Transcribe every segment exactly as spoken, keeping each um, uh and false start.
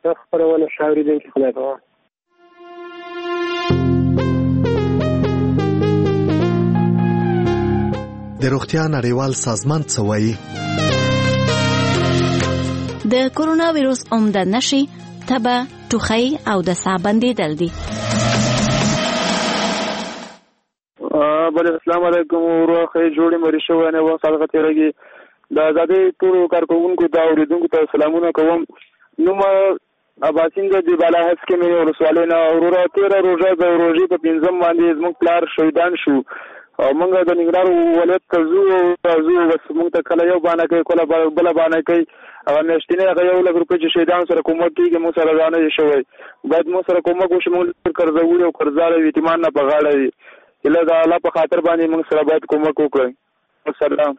دا خپرونه ښه اورېدونکي خدای پامان. د روغتیا نړیوال سازمان څه وایي؟ د کورونا ویروس عمده نښې تبه، ټوخی او د ساه بندېدل دي. بل السلام علیکم وروخه جوړې مری شوې نه وخت هغه تیرېږي د آزادۍ ټولو کارکوونکو ته اوریدونکو ته سلامونه کوم. نو ما اباسین د بالا هڅ کې مې ورسواله نه وروره تیره روزه د روزي په پنځم باندې زموږ پلار شهیدان شو او موږ د ننګرهار ولایت ته زو زو بس موږ ته کله یو باندې کوي کله بل باندې کوي او نشټینه هغه یو لږ روپۍ چې شهیدان سره کومک کیږي موږ سره ځانه شوی باید موږ سره کومک وشي موږ قرضوي او قرضدار یتیمان نه په غاړه وي اله د الله په خاطر باندې موږ سره باید کومک وکړي. السلام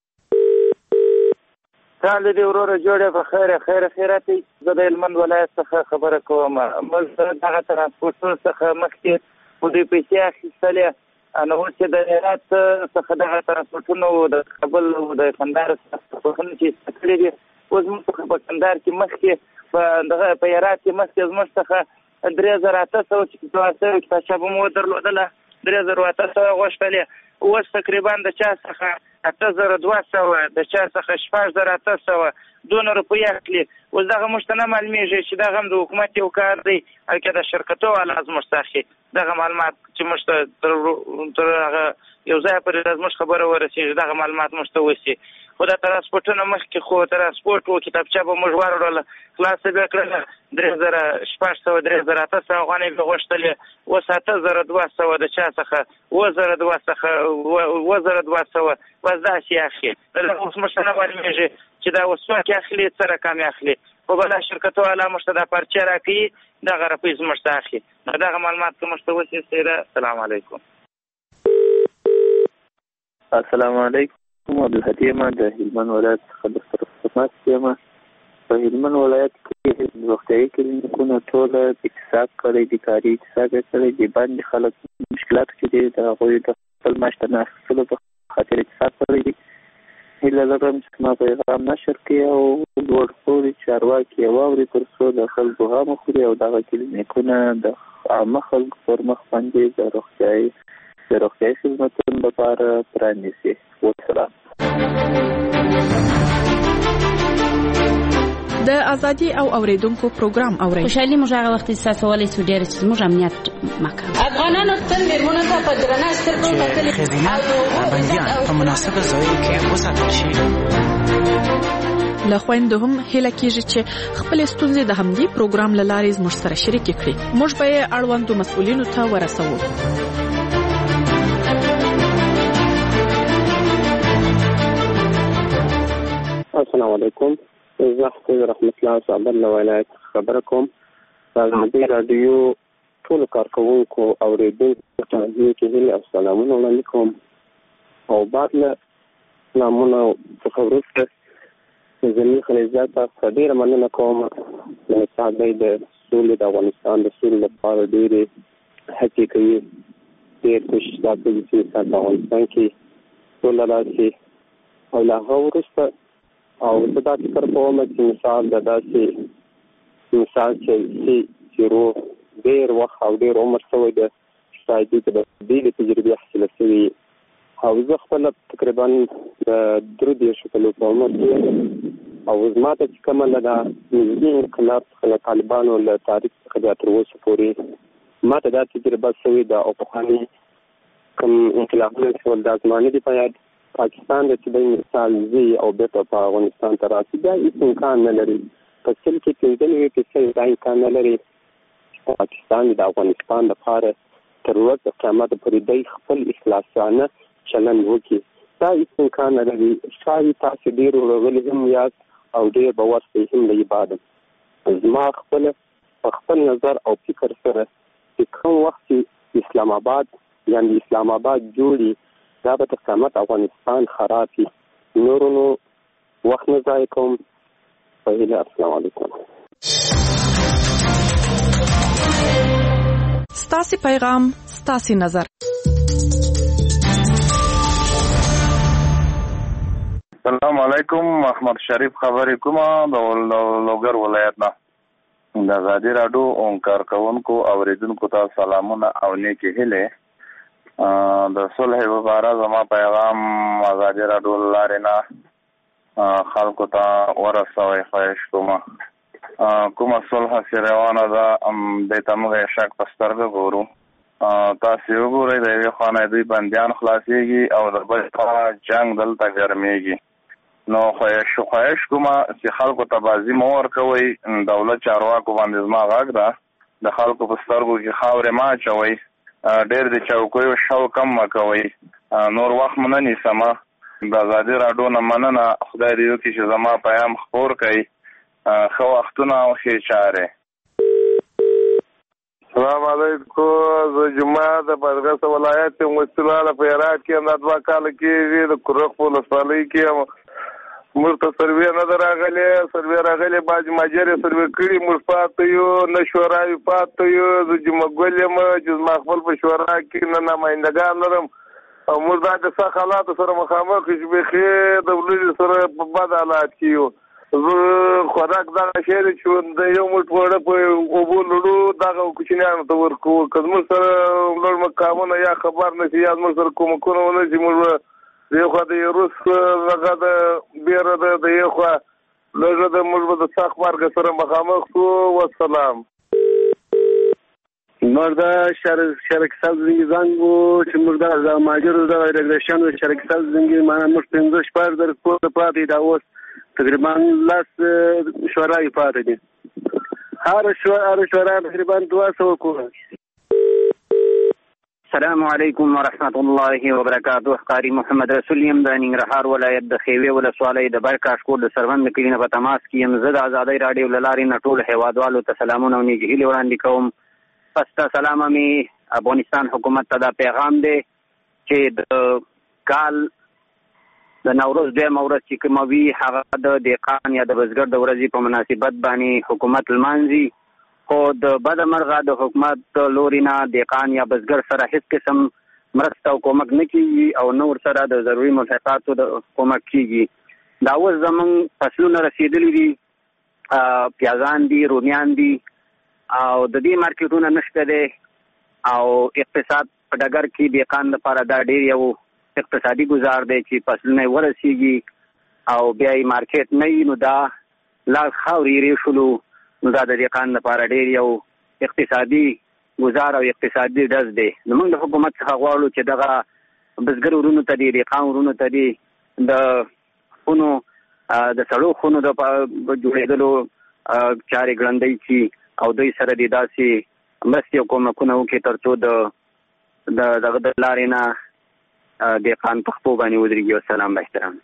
ځان دې وروره جوړه په خیره خیره خیراتي زه د هلمند ولایت څخه خبره کوم. موږ دغه ترانسپورټونو څخه مخکې په دې پیسې اخیستلې نو چې د هرات څخه دغه ترانسپورټونو د کابل او د کندهار څخه چې کړي دي اوس موږ په کندهار کې مخکې په دغه په هرات کې مخکې زموږ څخه درې زره اته سوه چې دوه کتابچه به مو درلودله درې زره اته سوه غوښتلې اوس تقریبا د چا څخه اته زره دوه سوه د چا څخه شپږ زره اته سوه دونه روپۍ اخلي. اوس دغه موږ ته نه معلومېږي چې دغه هم د حکومت یو کار دی او که د شرکتو والا زموږ څخه اخلي دغه معلومات چې موږ ته تر هغه یو ځای پورې زموږ خبره ورسېږي دغه معلومات موږ ته وشي. خو د ترانسپورټونو مخکې خو ترانسپورټ و کتابچه به موږ واروړله خلاصه به کړله درې زره شپږ سوه درې زره اته سوه افغانۍ به غوښتلې اوس اته زره دوه سوه د چا څخه اووه زره دوه څخه اووه زره دوه سوه بس داسې اخلي. اوس موږ ته نه معلومېږي چې دا اوس څوک اخلي څه رقم اخلي خو بله شرکتو والا موږ ته دا پارچه راکوي دغه روپۍ زموږ ته اخلي. نو دغه معلومات که موږ ته وشي سیره. السلام علیکم. السلام علیکم. عبدالهادي یم د هلمند ولایت څخه درسره خدمت یم. په هلمند ولایت کې روغتیایي کلینیکونه ټوله اقتصاد کړی دي کاري اقتصاد یې کړی دي باندې خلک مشکلاتو کې دي د هغوی د خپل معاش ته نه اخیستلو په خاطر اقتصاد کړی دي. هیله لرم چې ما پیغام نشر کړي او لوړ پوړي چارواکي یې واوري تر څو د خلکو غم وخوري او دغه کلینیکونه د عامه خلکو پر مخ باندې د روغتیایي د روغتیایي خدمتونو لپاره پرانیسي. والسلام. د ازادي او اوریدونکو پروګرام اوري خوشحالي موږ هغه وخت احساس ولې چې ډېر چې موږ امنیت مکان افغانانو تل میرمنو ته په درنه سترګو کتل او بندیان په مناسبه ځایو کې وساتل شي. له خویندو هم هیله کېږي چې خپل ستونزې د همدې پروګرام له لارې زموږ سره شریکې کړي. موږ به یې اړوندو مسؤلینو ته ورسوو. السلام علیکم. زه حافظ رحمت الله صابر له ولایت خبره کوم. د ازادۍ راډیو ټولو کارکوونکو اورېدونکو ته کې هیله او سلامونه وړاندې کوم او بعد له سلامونه څخه وروسته زمین خلیزات ته ډېره مننه کوم. د ازادۍ د سولې د افغانستان د سولې لپاره ډېرې هڅې کوي ډېر کوشش دا کوي چې په افغانستان کې سوله راشي او له هغه وروسته او زه دا فکر کوم چې مثال د داسې مثال چې چې روح ډېر وخت او ډېر عمر شوی دی شاید دې ته د ډېرې تجربې حاصله شوې او زه خپله تقریبا د درې دېرشو کلو په عمر کې او زما ته چې کومه له دا نږدې انقلاب څخه د طالبانو له تاریخ څخه بیا تر اوسه پورې ما ته دا تجربه شوې ده او پخواني کوم انقلابونه شول دا زمانې دي په یاد پاکستان د چې د مثال زی او بیرته په افغانستان ته راشي دا هېڅ امکان نه لري. په سل کې پنځه نوي فیصد دا امکان نه لري چې پاکستان د افغانستان لپاره تر ورځې قیامت پورې دی خپل اخلاصانه چلند وکړي. دا هېڅ امکان نه لري. ښایي تاسو ډېر ورغلي هم یاست او ډېر به ورسئ هم د عبادت. زما خپله په خپل نظر او فکر سره چې کوم وخت چې اسلام آباد یعنې اسلام آباد جوړي دا به تر قیامت افغانستان خراب وي. نورو نو وخت نه ضایع کوم. په هیله السلام علیکم. ستاسې پیغام ستاسې نظر. السلام علیکم. احمد شریف خبرې کومه د لوګر ولایت نه. د ازادي راډیو او کارکونکو اوریدونکو ته سلامونه او نیکې هیلې. د صلح په اړه زما پیغام ازادي راډیو لارې نه خلکو ته ورسوئ خواهش کوم. کومه صلح چې روانه ده دې ته موږ شک په سترګه ګورو. تاسو وګورئ د یوې خوا نه دوی بندیان خلاصېږي او د بل خوا جنګ دلته ګرمېږي. نو خواهش خواهش کومه چې خلکو ته بازي مه ورکوئ. دولت چارواکو باندې زما غږ ده د خلکو په سترګو کې خاورې مه اچوئ. ډېر د چوکیو شوق کم مه کوئ. نور وخت مو نه نیسمه. د ازادي راډیو نه مننه. خدای دې وکړي چې زما پیام خپور کړئ. ښه وختونه او ښې چارې. السلام علیکم. زه جمعه د بادغیس ولایت یم. وسیله په هرات کې هم دا دوه کاله کېږي. د کرخ په ولسوالۍ کې یم. موږ ته سروې نه ده راغلې. سروې راغلې باج ماجرې سروې کړي. موږ پاته یو نه شوراوي پاته یو. زه جمعه ګل یم چې زما خپل په شورا کې نه نمایندګان لرم او موږ دا د څه حالاتو سره مخامخ چې بیخي د ولې سره په بد حالات کې یو. زه خوراک دغه شی دی چې د یو موټ وړه په اوبو لړو دغه کوچنیانو ته ورکوو. که زموږ سره لوړ مقامونه یا خبر نه شي یا زموږ سره کومکونه ونه شي موږ د یو خوا د روس دغه د بیره ده د یو خوا لږه د موږ به د سخت مرګ سره مخامخ شو. وسلام. موږ د شرکسل زنګي زنګ وو چې موږ د ماجرو د ریګریشن د شرکسل زنګي معنا موږ پنځه شپږ در کوټه پاتې دا اوس تقریبا لاس شورای پاتې دي. هر شورا شورا تقریبا دوه سوه کوه. السلام علیکم ورحمت الله وبرکاته. قاری محمد رسول یم د ننګرهار ولایت د خیوې ولسوالۍ د برکاش کوټ د سروند د کلي نه په تماس کې یم. زه د ازادۍ راډیو له لارې نه ټولو هیوادوالو ته سلامونه او نیکې هیلې وړاندې کوم. پس ته سلامه مې افغانستان حکومت ته دا پیغام دی چې د کال د نوروز دویمه ورځ چې کومه وي هغه د دهقان یا د بزګر د ورځې په مناسبت باندې حکومت لمانځي. خو د بده مرغه د حکومت لوري نه دهقان یا بزګر سره هیڅ قسم مرسته او کومک نه کیږي او نه ورسره د ضروري ملحقاتو د کومک کیږي. دا اوس زموږ فصلونه رسېدلي دي. پیازان دي، رومیان دي او د دې مارکیټونه نشته دی او اقتصاد په ډګر کې دهقان لپاره دا ډېر یو اقتصادي ګزار دی چې فصلونه یې ورسېږي او بیا یې مارکیټ نه وي نو دا لا خاورې یې شولو. نو دا د دهقان لپاره ډېر یو اقتصادي ګزار او اقتصادي ډز دی. نو موږ د حکومت څخه غواړو چې دغه بزګر ورونو ته دي، دهقان ورونو ته دي د خونو د سړو خونو د جوړېدلو چارې ګړندۍ کړي او دوی سره دې داسې مرستې او کومکونه وکړي تر څو د دغه د لارې نه دهقان په خپو باندې ودرېږي. والسلام باحترام.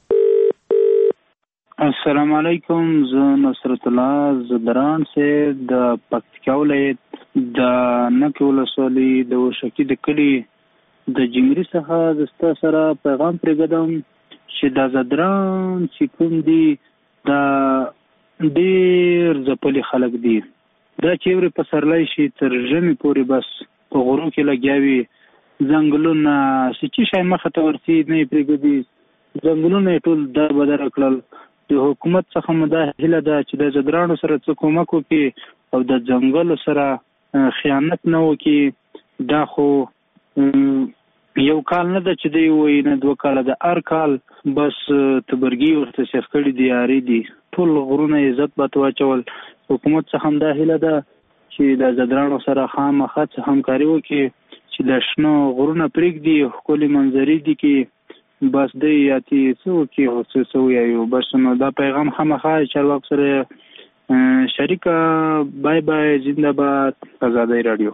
السلام علیکم. زه نصرت الله زدران سے د پکتیکا ولایت د نکې ولسوالۍ د وشکي د کلي د جنګري څخه د ستا سره پیغام پرېږدم چې دا زدران چې کوم دي دا ډېر ځپلي خلک دي. دا چې یو پسرلی شي تر ژمي پورې بس په غرو کې لګیا وي. ځنګلونه چې څه شی مخه ته ورسي نه یې پرېږدي. ځنګلونه یې ټول در بدره کړل. د حکومت څخه مو دا هیله ده چې د زدرانو سره څه کومک وکړي او د ځنګلو سره خیانت نه وکړي. دا خو یو کال نه ده چې دی وایي نه دوه کاله ده. هر کال بس تبرګي ورته سیخ کړي دي، یاري دي. ټول غرونه یې عزت بات واچول. حکومت څخه هم دا هیله ده چې د زدرانو سره خامخا څه همکاري وکړي چې د شنو غرونه پرېږدي، ښکلي منظرې دي کې بس دی یاتي څه وکړي او څه څه ویایو. بس نو دا پیغام خامخا چارواکو سره شریکه. بای بای. زنده باد ازادۍ راډیو.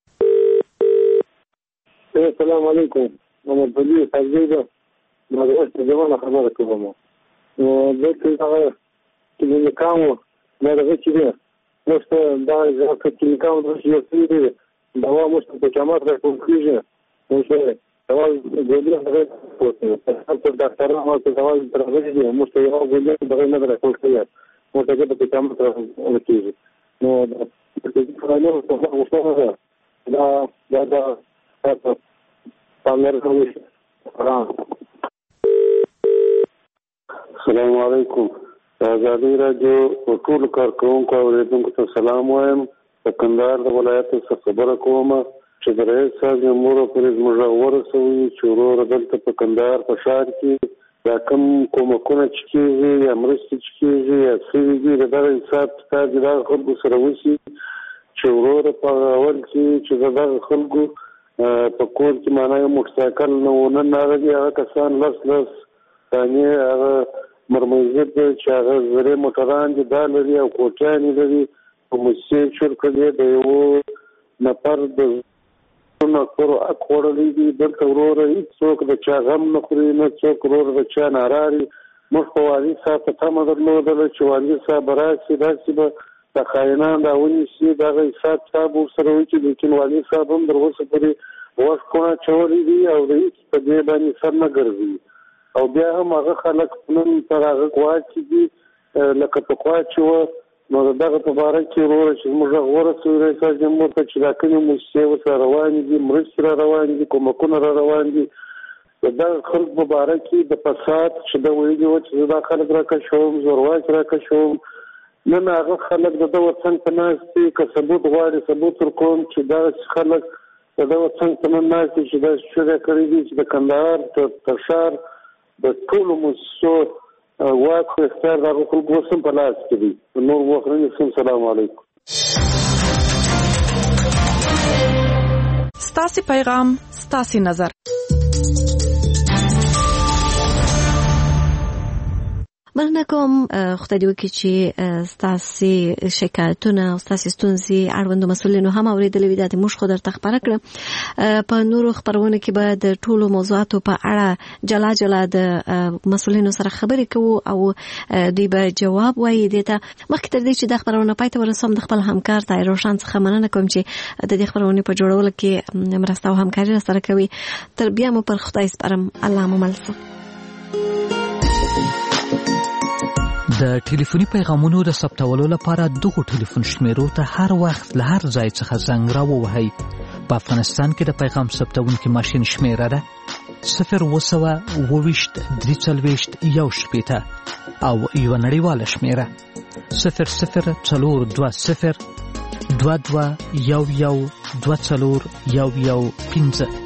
السلام علیکم. محمد علي سازي ده. ما د اوس ځوانه خبره کوم. نو دلته هغه چې کوم ما دغه چې ده مست دا ځکه چې کوم د یو څه دی دا و مست په جماعت راکوږي. نو څه سوال ګولې هغه پوښتنه په ډاکټر هغه څه سوال درغلي دي. مست یو ګولې دغه نه راکوږي. مو ته په جماعت راکوږي. نو د دې په اړه څه وشو دا دا دا تاسو السلام علیکم. ازادي راډیو په ټولو کارکوونکو او اوریدونکو ته سلام وایم. په کندهار د ولایت څخه خبره کوم چې د رئیس صاحب جمهور پرې زموږ ورسوي چې ورور دلته په کندهار په ښار کې دا کوم کومکونه چې کېږي یا مرستې چې کېږي یا څه دي د دغه حساب کتاب د دغه خلکو سره وشي چې ورور په اول کې چې د دغه خلکو په کور کې معنا یو موټرسایکل نه ونه راغلي هغه کسان لس لس ثانیې هغه مرمزید چې هغه زرې موټران دي دا لري او کوټیانې لري په موسسې چور کړی د یو نفر د نکورو اک خوړلی دي دلته وروره هېڅ څوک د چا غم نه خوري نه څوک وروره د چا ناراري. موږ په والي صاحب په تمه درلودله چې والي صاحب به راشي داسې به د خاینان را ونیسي دغه حساب کتاب ورسره وکړي لیکن والي صاحب هم تر اوسه پورې وخت کونه اچولی دي او د هېڅ په دې باندې سر نه ګرځوي او بیا هم هغه خلک نن پر هغه ګواکې دي لکه پخوا چې وه نو دغه په باره کې وروره چې زموږ غږ ورسوي رئیس جمهور ته چې دا کومې موسسې ورسره روانې دي مرستې را روانې دي کومکونه را روان دي د دغه خلکو په باره کې د فساد چې ده ویلي وه چې زه دا خلک راکشوم زورواکي راکشوم نن هغه خلک د ده څنګ ته ناست دي که ثبوت غواړي ثبوت ورکوم چې دغسې خلک د ده څنګ ته نن ناست دي چې داسې شوګه کړي دي چې د کندهار تر ښار د ټولو موسسو واک خو اختیار د هغو خلکو اوس هم په لاس کې دي نور وخت نه نیسم. سلام علیکم. ستاسې پیغام ستاسې نظر. مننه کوم خدای دې وکړي چې ستاسې شکایتونه او ستاسې ستونزې اړوندو مسؤلینو هم اورېدلې وي دا د موږ خو درته خپره کړه. په نورو خپرونو کې به د ټولو موضوعاتو په اړه جلا جلا د مسؤلینو سره خبرې کوو او دوی به جواب وایي دې ته. مخکې تر دې چې دا خپرونه پای ته ورسوم د خپل همکار طاهر روشن څخه مننه کوم چې د دې خپرونې په جوړولو کې مرسته او همکاري راسره کوي. تر بیا مو پر خدای سپارم. الله مو مل شه. د ټلیفوني پیغامونو د ثبتولو لپاره دغو ټلیفون شمیرو ته هر وخت له هر ځای څخه زنګ راووهئ. په افغانستان کې د پیغام ثبتونکي ماشین شمیره ده صفر اووه سوه اووه ویشت درې څلوېښت یو شپېته او یوه نړیواله شمیره صفر صفر څلور دوه صفر دوه دوه یو یو دوه څلور یو یو پنځه.